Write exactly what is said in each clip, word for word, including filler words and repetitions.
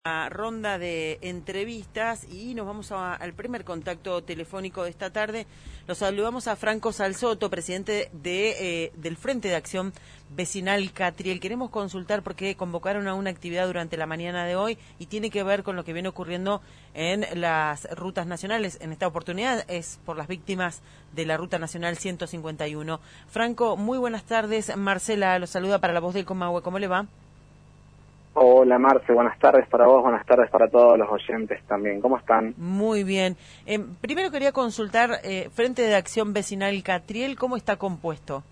A ronda de entrevistas y nos vamos a, al primer contacto telefónico de esta tarde. Los saludamos a Franco Salsoto, presidente de eh, del Frente de Acción Vecinal Catriel. Queremos consultar porque convocaron a una actividad durante la mañana de hoy y tiene que ver con lo que viene ocurriendo en las rutas nacionales. En esta oportunidad es por las víctimas de la Ruta Nacional ciento cincuenta y uno. Franco, muy buenas tardes. Marcela los saluda para La Voz del Comahue. ¿Cómo le va? Hola Marce, buenas tardes para vos, buenas tardes para todos los oyentes también. ¿Cómo están? Muy bien. Eh, primero quería consultar, eh, Frente de Acción Vecinal Catriel, ¿cómo está compuesto?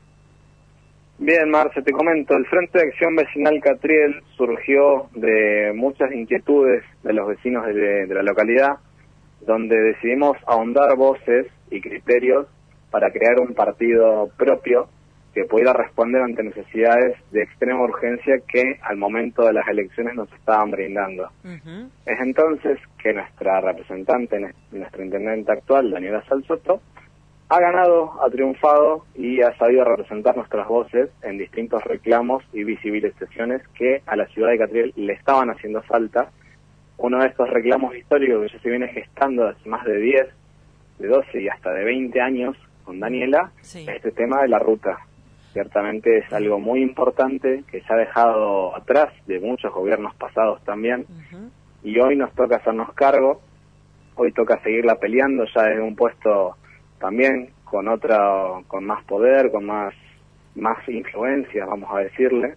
Bien Marce, te comento, el Frente de Acción Vecinal Catriel surgió de muchas inquietudes de los vecinos de, de la localidad, donde decidimos ahondar voces y criterios para crear un partido propio que pudiera responder ante necesidades de extrema urgencia que al momento de las elecciones nos estaban brindando. Uh-huh. Es entonces que nuestra representante, nuestra intendente actual, Daniela Salsoto, ha ganado, ha triunfado y ha sabido representar nuestras voces en distintos reclamos y visibilizaciones que a la ciudad de Catriel le estaban haciendo falta. Uno de estos reclamos históricos que ya se viene gestando hace más de diez, de doce y hasta de veinte años con Daniela, sí. Este tema de la ruta. Ciertamente es algo muy importante que se ha dejado atrás de muchos gobiernos pasados también, uh-huh. Y hoy nos toca hacernos cargo, hoy toca seguirla peleando ya desde un puesto también con otra, con más poder, con más más influencia, vamos a decirle,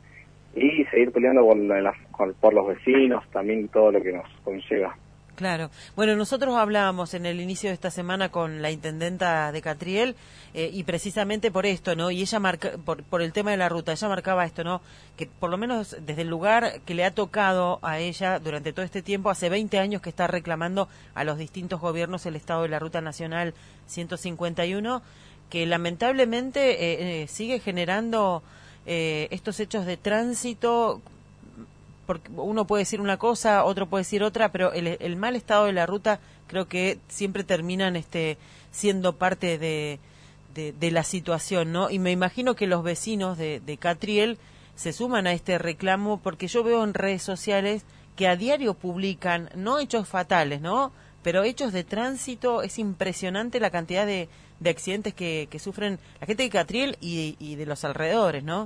y seguir peleando por, la, por los vecinos, también todo lo que nos conlleva. Claro. Bueno, nosotros hablábamos en el inicio de esta semana con la intendenta de Catriel eh, y precisamente por esto, ¿no? Y ella marca, por, por el tema de la ruta, ella marcaba esto, ¿no? Que por lo menos desde el lugar que le ha tocado a ella durante todo este tiempo, hace veinte años que está reclamando a los distintos gobiernos el estado de la Ruta Nacional ciento cincuenta y uno, que lamentablemente eh, eh, sigue generando eh, estos hechos de tránsito. Porque uno puede decir una cosa, otro puede decir otra, pero el, el mal estado de la ruta creo que siempre terminan este, siendo parte de, de, de la situación, ¿no? Y me imagino que los vecinos de, de Catriel se suman a este reclamo porque yo veo en redes sociales que a diario publican, no hechos fatales, ¿no? Pero hechos de tránsito. Es impresionante la cantidad de, de accidentes que, que sufren la gente de Catriel y, y de los alrededores, ¿no?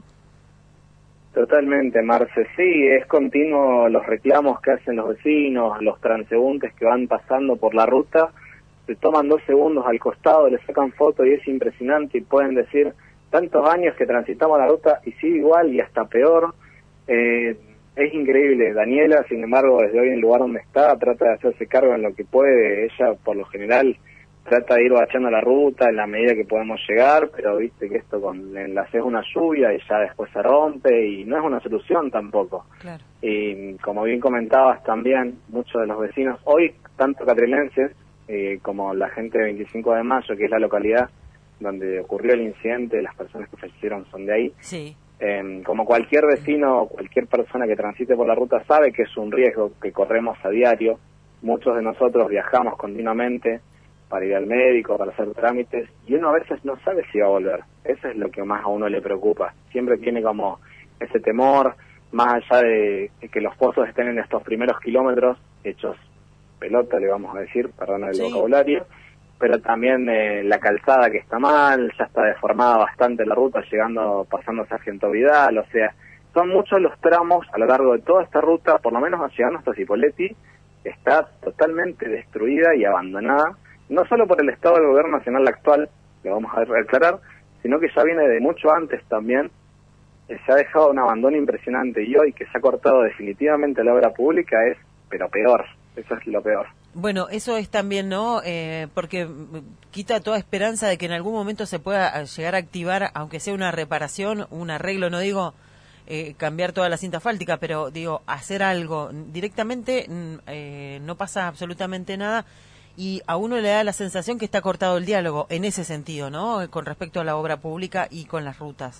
Totalmente, Marce. Sí, es continuo los reclamos que hacen los vecinos, los transeúntes que van pasando por la ruta, se toman dos segundos al costado, le sacan foto y es impresionante y pueden decir tantos años que transitamos la ruta y sigue igual y hasta peor. Eh, es increíble. Daniela, sin embargo, desde hoy en el lugar donde está, trata de hacerse cargo en lo que puede. Ella, por lo general, trata de ir bachando la ruta en la medida que podemos llegar, pero viste que esto con enlace es una lluvia y ya después se rompe y no es una solución tampoco. Claro. Y como bien comentabas también, muchos de los vecinos, hoy tanto catrilenses eh, como la gente de veinticinco de mayo, que es la localidad donde ocurrió el incidente, las personas que fallecieron son de ahí. Sí. Eh, como cualquier vecino o cualquier persona que transite por la ruta sabe que es un riesgo que corremos a diario. Muchos de nosotros viajamos continuamente para ir al médico, para hacer trámites, y uno a veces no sabe si va a volver. Eso es lo que más a uno le preocupa. Siempre tiene como ese temor, más allá de que los pozos estén en estos primeros kilómetros, hechos pelota, le vamos a decir, perdón el sí. vocabulario, pero también eh, la calzada que está mal, ya está deformada bastante la ruta, llegando, pasando a Sargento Vidal, o sea, son muchos los tramos a lo largo de toda esta ruta, por lo menos llegando hasta Cipolletti, está totalmente destruida y abandonada, no solo por el estado del gobierno nacional actual, lo vamos a aclarar, sino que ya viene de mucho antes también, eh, se ha dejado un abandono impresionante y hoy que se ha cortado definitivamente la obra pública es, pero peor, eso es lo peor. Bueno, eso es también, ¿no? Eh, porque quita toda esperanza de que en algún momento se pueda llegar a activar, aunque sea una reparación, un arreglo, no digo eh, cambiar toda la cinta asfáltica, pero digo, hacer algo directamente, eh, no pasa absolutamente nada. Y a uno le da la sensación que está cortado el diálogo en ese sentido, ¿no? Con respecto a la obra pública y con las rutas.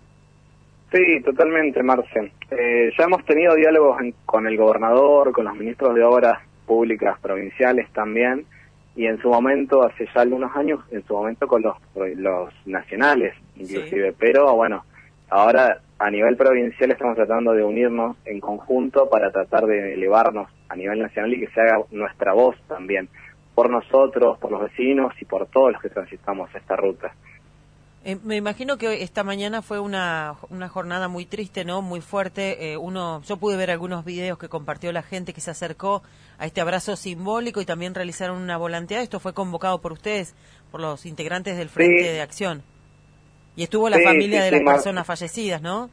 Sí, totalmente, Marce. Eh, ya hemos tenido diálogos en, con el gobernador, con los ministros de Obras Públicas provinciales también, y en su momento, hace ya algunos años, en su momento con los, los nacionales, inclusive. Sí. Pero, bueno, Ahora, a nivel provincial estamos tratando de unirnos en conjunto para tratar de elevarnos a nivel nacional y que se haga nuestra voz también, por nosotros, por los vecinos y por todos los que transitamos esta ruta. Eh, me imagino que esta mañana fue una una jornada muy triste, ¿no? Muy fuerte. Eh, uno, yo pude ver algunos videos que compartió la gente que se acercó a este abrazo simbólico y también realizaron una volanteada. Esto fue convocado por ustedes, por los integrantes del Frente Sí. de Acción. Y estuvo la Sí, familia sí, de sí, las Mar- personas fallecidas, ¿no?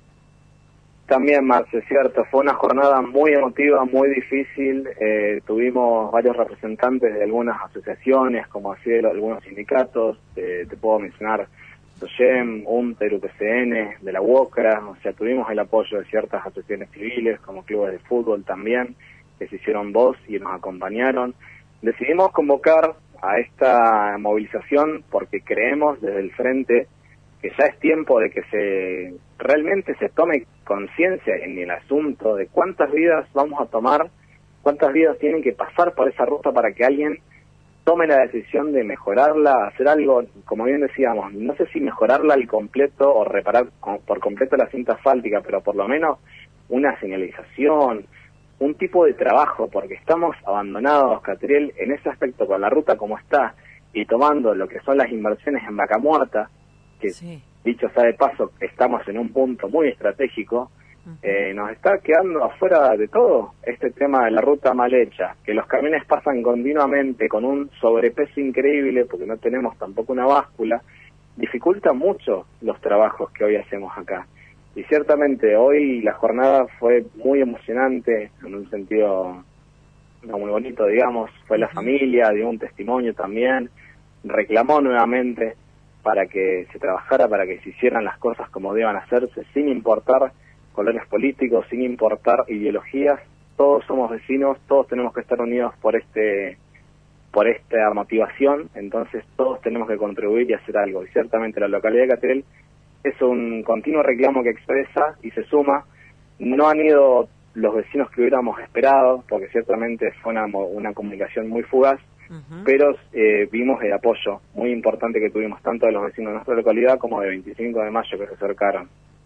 También, Marce, es cierto, fue una jornada muy emotiva, muy difícil. Eh, tuvimos varios representantes de algunas asociaciones, como así de algunos sindicatos. Eh, te puedo mencionar SOYEM, UNTER, U P C N, de la UOCRA. O sea, tuvimos el apoyo de ciertas asociaciones civiles, como clubes de fútbol también, que se hicieron voz y nos acompañaron. Decidimos convocar a esta movilización porque creemos desde el Frente que ya es tiempo de que se realmente se tome conciencia en el asunto de cuántas vidas vamos a tomar, cuántas vidas tienen que pasar por esa ruta para que alguien tome la decisión de mejorarla, hacer algo, como bien decíamos, no sé si mejorarla al completo o reparar por completo la cinta asfáltica, pero por lo menos una señalización, un tipo de trabajo, porque estamos abandonados, Catriel, en ese aspecto con la ruta como está y tomando lo que son las inversiones en Vaca Muerta, que sí, dicho sea de paso, estamos en un punto muy estratégico. Uh-huh. eh, nos está quedando afuera de todo este tema de la ruta mal hecha, que los camiones pasan continuamente con un sobrepeso increíble, porque no tenemos tampoco una báscula, dificulta mucho los trabajos que hoy hacemos acá. Y ciertamente hoy la jornada fue muy emocionante, en un sentido no muy bonito, digamos, fue la uh-huh. familia, dio un testimonio también, reclamó nuevamente para que se trabajara, para que se hicieran las cosas como deban hacerse, sin importar colores políticos, sin importar ideologías. Todos somos vecinos, todos tenemos que estar unidos por este por esta motivación, entonces todos tenemos que contribuir y hacer algo. Y ciertamente la localidad de Catriel es un continuo reclamo que expresa y se suma. No han ido los vecinos que hubiéramos esperado, porque ciertamente fue una, una comunicación muy fugaz, Uh-huh. pero eh, vimos el apoyo muy importante que tuvimos tanto de los vecinos de nuestra localidad como de veinticinco de mayo que se acercaron.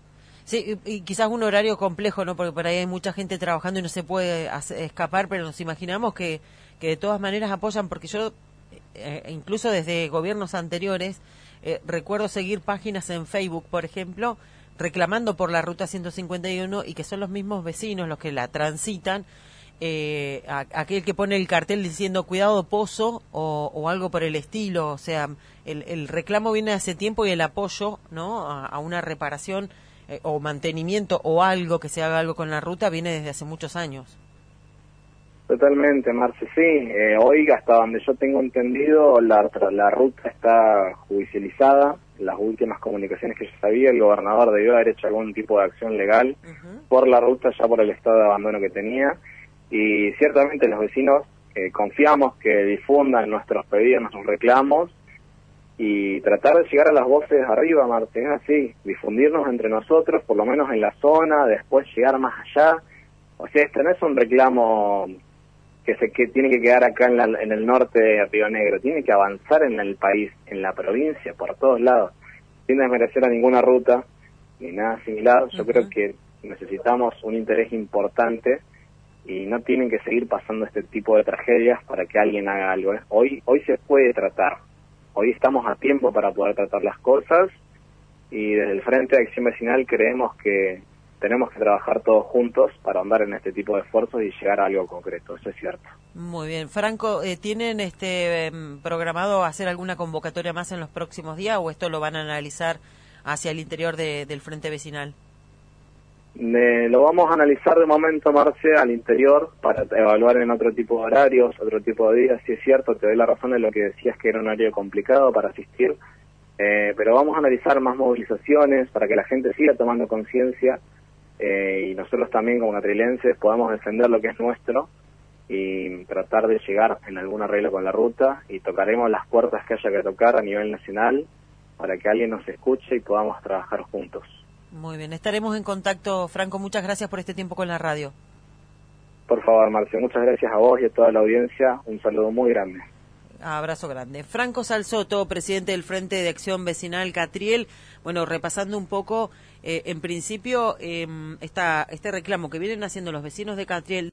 Sí, y, y quizás un horario complejo, ¿no? Porque por ahí hay mucha gente trabajando y no se puede hacer, escapar, pero nos imaginamos que, que de todas maneras apoyan, porque yo, eh, incluso desde gobiernos anteriores, eh, recuerdo seguir páginas en Facebook, por ejemplo, reclamando por la ruta ciento cincuenta y uno y que son los mismos vecinos los que la transitan. Eh, a, aquel que pone el cartel diciendo cuidado pozo o, o algo por el estilo, o sea, el, el reclamo viene hace tiempo y el apoyo, ¿no? a, a una reparación eh, o mantenimiento o algo que se haga algo con la ruta viene desde hace muchos años. Totalmente, Marce, sí. Eh, hoy, hasta donde yo tengo entendido, la, la ruta está judicializada. Las últimas comunicaciones que yo sabía, el gobernador debió haber hecho algún tipo de acción legal uh-huh. por la ruta, ya por el estado de abandono que tenía. Y ciertamente los vecinos eh, confiamos que difundan nuestros pedidos, nuestros reclamos y tratar de llegar a las voces arriba, Martín, así, difundirnos entre nosotros, por lo menos en la zona, después llegar más allá. O sea, este no es un reclamo que se que tiene que quedar acá en, la, en el norte de Río Negro, tiene que avanzar en el país, en la provincia, por todos lados, sin desmerecer a ninguna ruta ni nada similar. Yo uh-huh. creo que necesitamos un interés importante y no tienen que seguir pasando este tipo de tragedias para que alguien haga algo. ¿eh? Hoy hoy se puede tratar, hoy estamos a tiempo para poder tratar las cosas y desde el Frente de Acción Vecinal creemos que tenemos que trabajar todos juntos para andar en este tipo de esfuerzos y llegar a algo concreto, eso es cierto. Muy bien. Franco, eh, ¿tienen este eh, programado hacer alguna convocatoria más en los próximos días o esto lo van a analizar hacia el interior de, del Frente Vecinal? Eh, lo vamos a analizar de momento, Marce, al interior para evaluar en otro tipo de horarios, otro tipo de días. Si es cierto, te doy la razón en lo que decías que era un horario complicado para asistir, eh, pero vamos a analizar más movilizaciones para que la gente siga tomando conciencia eh, y nosotros también como catrilenses podamos defender lo que es nuestro y tratar de llegar en algún arreglo con la ruta y tocaremos las puertas que haya que tocar a nivel nacional para que alguien nos escuche y podamos trabajar juntos. Muy bien, estaremos en contacto, Franco. Muchas gracias por este tiempo con la radio. Por favor, Marcio, muchas gracias a vos y a toda la audiencia. Un saludo muy grande. Abrazo grande. Franco Salsoto, presidente del Frente de Acción Vecinal Catriel, bueno, repasando un poco, eh, en principio, eh, esta, este reclamo que vienen haciendo los vecinos de Catriel